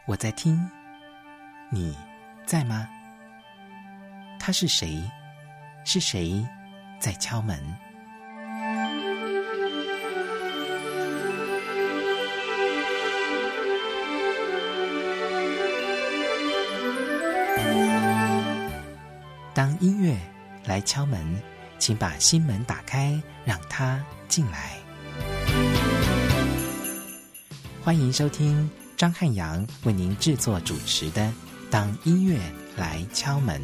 我在听，你在吗？他是谁？是谁在敲门？当音乐来敲门，请把心门打开，让它进来。欢迎收听张汉阳为您制作主持的《当音乐来敲门》。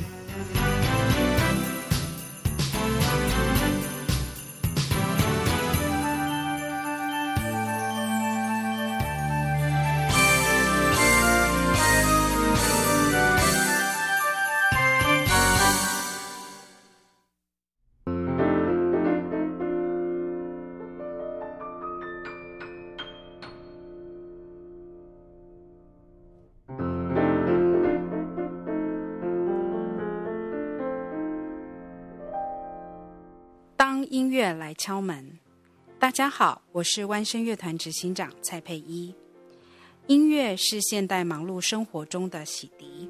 当音乐来敲门。大家好，我是湾声乐团执行长蔡佩依。音乐是现代忙碌生活中的洗涤。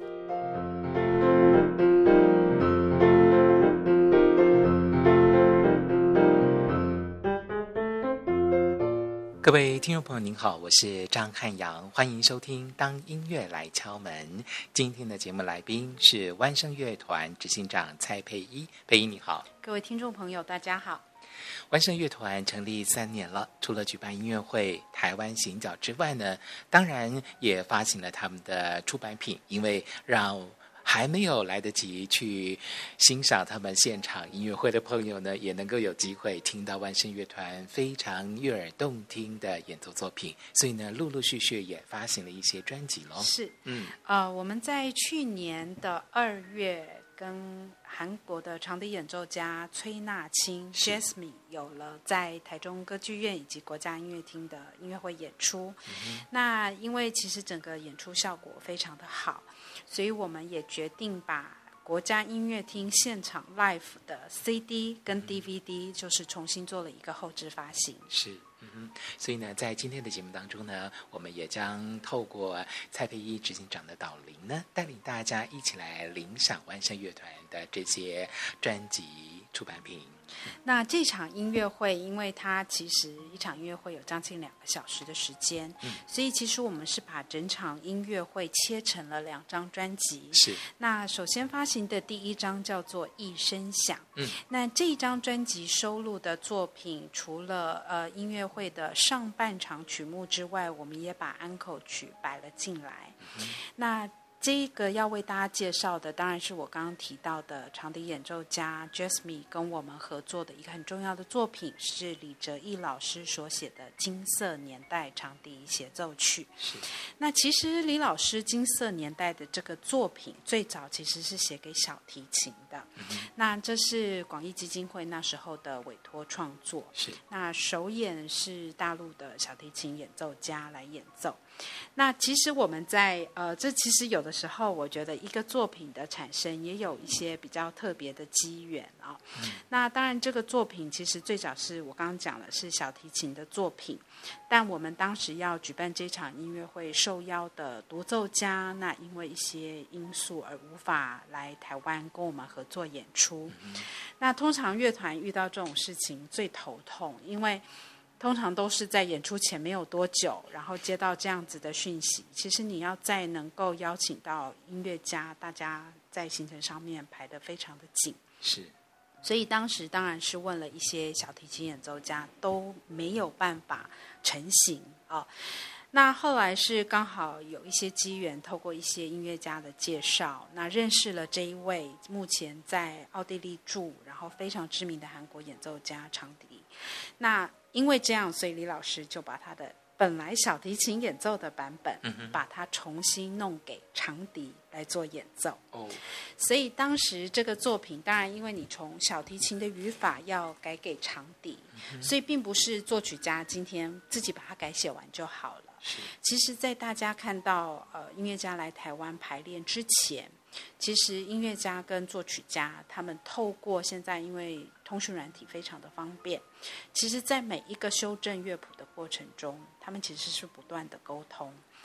各位听众朋友您好，我是张汉阳，欢迎收听当音乐来敲门。今天的节目来宾是湾声乐团执行长蔡佩依。佩依你好。 各位听众朋友大家好。 湾声乐团成立3年了，除了举办音乐会台湾行脚之外呢，当然也发行了他们的出版品，因为让还没有来得及去欣赏他们现场音乐会的朋友呢，也能够有机会听到湾声乐团非常悦耳动听的演奏作品，所以呢，陆陆续续也发行了一些专辑咯。 是，我们在去年的2月跟韩国的长笛演奏家崔娜青 Jasmine 有了在台中歌剧院以及国家音乐厅的音乐会演出。那因为其实整个演出效果非常的好，所以我们也决定把国家音乐厅现场 live 的 CD 跟 DVD 就是重新做了一个后制发行。 是。所以呢，在今天的节目当中呢，我们也将透过蔡佩依执行长的导聆呢，带领大家一起来领赏湾声乐团的这些专辑出版品。 那这场音乐会，因为它其实一场音乐会有将近2个小时的时间，所以其实我们是把整场音乐会切成了2张专辑。 是。那首先发行的第1张叫做《一声响》。那这一张专辑收录的作品，除了音乐会的上半场曲目之外，我们也把安可曲摆了进来。那这个要为大家介绍的，当然是我刚刚提到的长笛演奏家 Jasmine 跟我们合作的一个很重要的作品，是李哲毅老师所写的《金色年代长笛协奏曲》。 是。 那其实李老师《金色年代》的这个作品，最早其实是写给小提琴的。那这是广义基金会那时候的委托创作。 是。 那首演是大陆的小提琴演奏家来演奏。那其实我们在这其实有的时候，我觉得一个作品的产生也有一些比较特别的机缘啊。那当然，这个作品其实最早是我刚刚讲的是小提琴的作品，但我们当时要举办这场音乐会受邀的独奏家，那因为一些因素而无法来台湾跟我们合作演出。那通常乐团遇到这种事情最头痛，因为通常都是在演出前没有多久，然后接到这样子的讯息，其实你要再能够邀请到音乐家，大家在行程上面排得非常的紧。 是。 所以当时当然是问了一些小提琴演奏家，都没有办法成型啊。那后来是刚好有一些机缘，透过一些音乐家的介绍，那认识了这一位目前在奥地利驻，然后非常知名的韩国演奏家长笛。那因为这样，所以李老师就把他的本来小提琴演奏的版本，把它重新弄给长笛来做演奏。所以当时这个作品，当然因为你从小提琴的语法要改给长笛，所以并不是作曲家今天自己把它改写完就好了。其实在大家看到音乐家来台湾排练之前，其实音乐家跟作曲家他们透过现在因为通讯软体非常的方便，其实在每一个修正乐谱的过程中，他们其实是不断的沟通。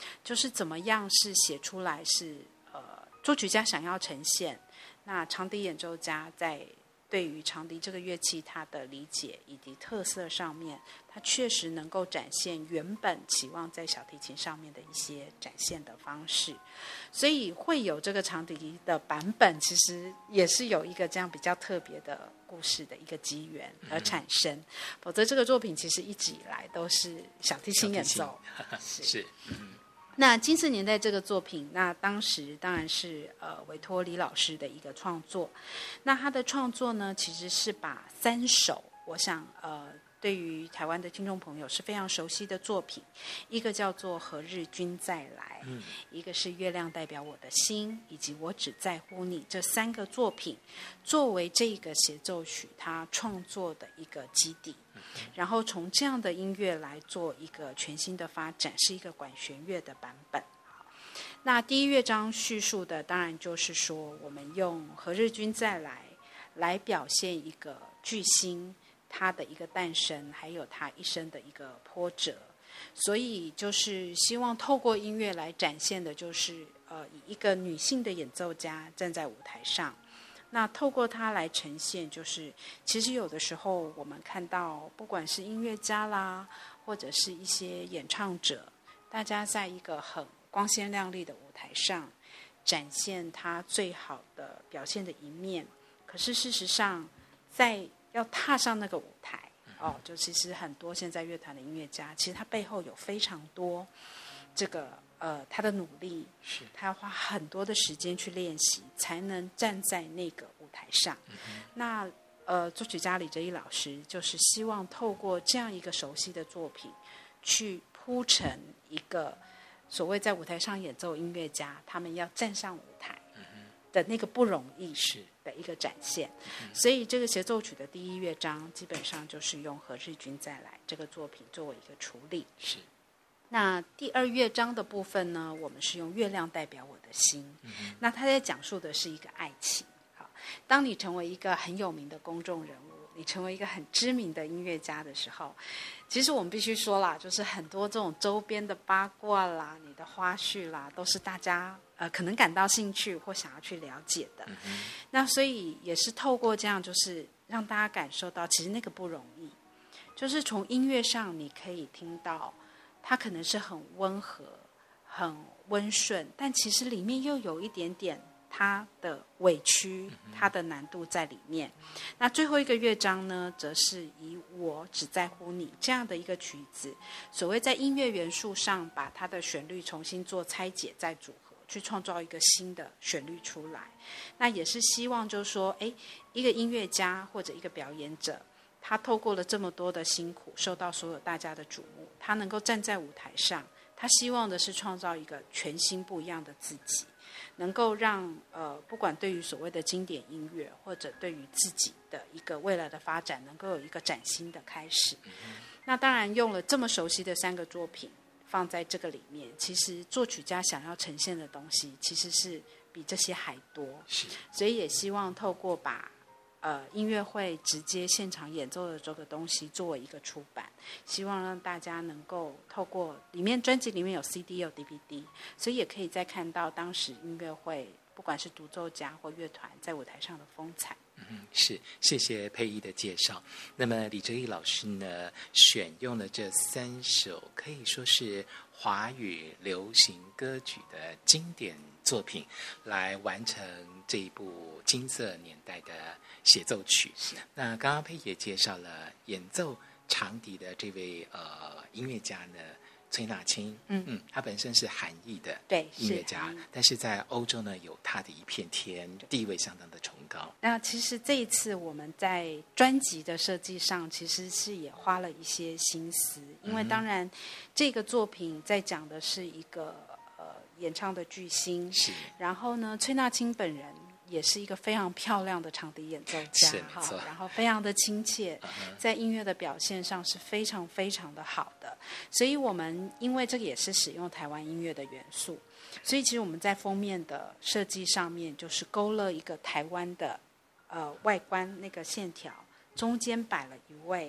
就是怎么样是写出来是作曲家想要呈现，那长笛演奏家在对于长笛这个乐器它的理解以及特色上面，它确实能够展现原本期望在小提琴上面的一些展现的方式，所以会有这个长笛的版本，其实也是有一个这样比较特别的故事的一个机缘而产生，否则这个作品其实一直以来都是小提琴演奏。 是。 那金色年代这个作品，那当时当然是委托李老师的一个创作。那他的创作呢，其实是把3首，我想对于台湾的听众朋友是非常熟悉的作品，一个叫做《何日君再来》，一个是《月亮代表我的心》，以及《我只在乎你》，这3个作品作为这个协奏曲他创作的一个基底，然后从这样的音乐来做一个全新的发展，是一个管弦乐的版本。那第1乐章叙述的当然就是说，我们用何日君再来表现一个巨星他的一个诞生，还有他一生的一个波折，所以就是希望透过音乐来展现的，就是以一个女性的演奏家站在舞台上，那透过它来呈现，就是其实有的时候我们看到，不管是音乐家啦，或者是一些演唱者，大家在一个很光鲜亮丽的舞台上展现他最好的表现的一面，可是事实上在要踏上那个舞台就其实很多现在乐团的音乐家，其实他背后有非常多这个他的努力，他要花很多的时间去练习，才能站在那个舞台上。那作曲家李哲一老师就是希望透过这样一个熟悉的作品，去铺陈一个所谓在舞台上演奏音乐家他们要站上舞台的那个不容易的一个展现。所以这个协奏曲的第1乐章基本上就是用何日君再来这个作品作为一个处理。那第2乐章的部分呢，我们是用月亮代表我的心。那他在讲述的是一个爱情。当你成为一个很有名的公众人物，你成为一个很知名的音乐家的时候，其实我们必须说啦，就是很多这种周边的八卦啦，你的花絮啦，都是大家可能感到兴趣或想要去了解的。那所以也是透过这样，就是让大家感受到其实那个不容易，就是从音乐上你可以听到它可能是很温和很温顺，但其实里面又有一点点它的委屈，它的难度在里面。那最后一个乐章呢，则是以我只在乎你这样的一个曲子，所谓在音乐元素上把它的旋律重新做拆解再组合，去创造一个新的旋律出来。那也是希望就是说，一个音乐家或者一个表演者，他透过了这么多的辛苦，受到所有大家的瞩目，他能够站在舞台上，他希望的是创造一个全新不一样的自己，能够让不管对于所谓的经典音乐，或者对于自己的一个未来的发展，能够有一个崭新的开始。那当然用了这么熟悉的3个作品放在这个里面，其实作曲家想要呈现的东西其实是比这些还多。所以也希望透过把音乐会直接现场演奏的这个东西作为一个出版，希望让大家能够透过里面专辑里面有 CD 有 DVD， 所以也可以再看到当时音乐会不管是独奏家或乐团在舞台上的风采。 是，谢谢佩仪的介绍。那么李哲一老师呢，选用了这3首可以说是华语流行歌曲的经典作品，来完成这一部金色年代的协奏曲。那刚刚佩仪也介绍了演奏长笛的这位音乐家呢，崔纳青。他本身是韩裔的音乐家，但是在欧洲呢有他的一片天，地位相当的崇高。 那其实这一次我们在专辑的设计上其实是也花了一些心思，因为当然这个作品在讲的是一个演唱的巨星，然后呢崔纳青本人也是一个非常漂亮的长笛演奏家，然后非常的亲切，在音乐的表现上是非常非常的好的。所以我们因为这个也是使用台湾音乐的元素，所以其实我们在封面的设计上面就是勾勒一个台湾的外观那个线条，中间摆了一位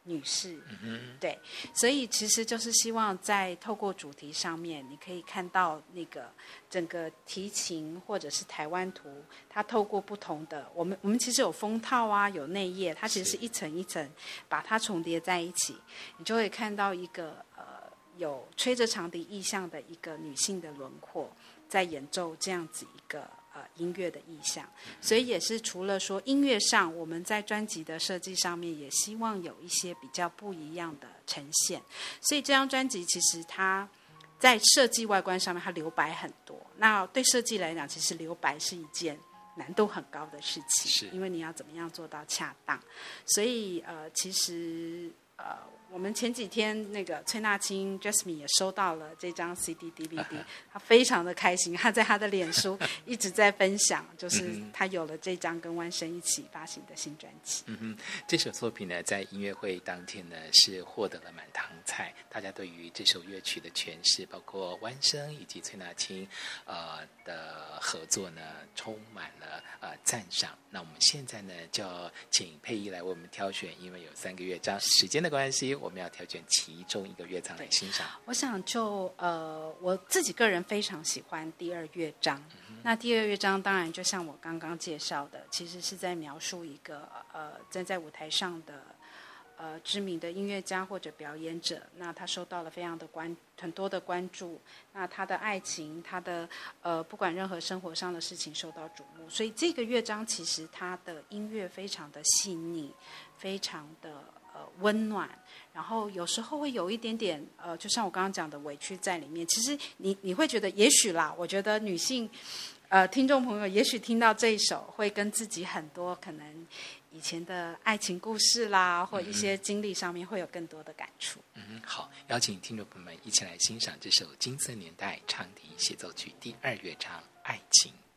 女士，对，所以其实就是希望在透过主题上面，你可以看到那个整个提琴或者是台湾图，它透过不同的，我们其实有封套啊，有内页，它其实是一层一层把它重叠在一起，你就会看到一个有吹着长笛意象的一个女性的轮廓，在演奏这样子一个音乐的意象，所以也是除了说音乐上，我们在专辑的设计上面也希望有一些比较不一样的呈现。所以这张专辑其实它在设计外观上面，它留白很多。那对设计来讲，其实留白是一件难度很高的事情，因为你要怎么样做到恰当。所以其实我们前几天那个崔娜青 Jasmine 也收到了这张 CD DVD， 他非常的开心，他在他的脸书一直在分享，就是他有了这张跟万生一起发行的新专辑。 这首作品呢，在音乐会当天呢是获得了满堂彩，大家对于这首乐曲的诠释，包括万生以及崔娜青的合作呢，充满了赞赏。那我们现在呢，就请佩仪来为我们挑选，因为有3个乐章，时间的关系，我们要挑选其中一个乐章来欣赏。 我想就我自己个人非常喜欢第2乐章。那第2乐章当然就像我刚刚介绍的，其实是在描述一个站在舞台上的知名的音乐家或者表演者，那他受到了非常的很多的关注，那他的爱情，他的不管任何生活上的事情受到瞩目，所以这个乐章其实他的音乐非常的细腻，非常的温暖，然后有时候会有一点点就像我刚刚讲的委屈在里面。其实你会觉得，也许啦，我觉得女性听众朋友也许听到这一首，会跟自己很多可能以前的爱情故事啦，或一些经历上面会有更多的感触。 好，邀请听众朋友们一起来欣赏这首金色年代长笛协奏曲第2乐章《爱情》。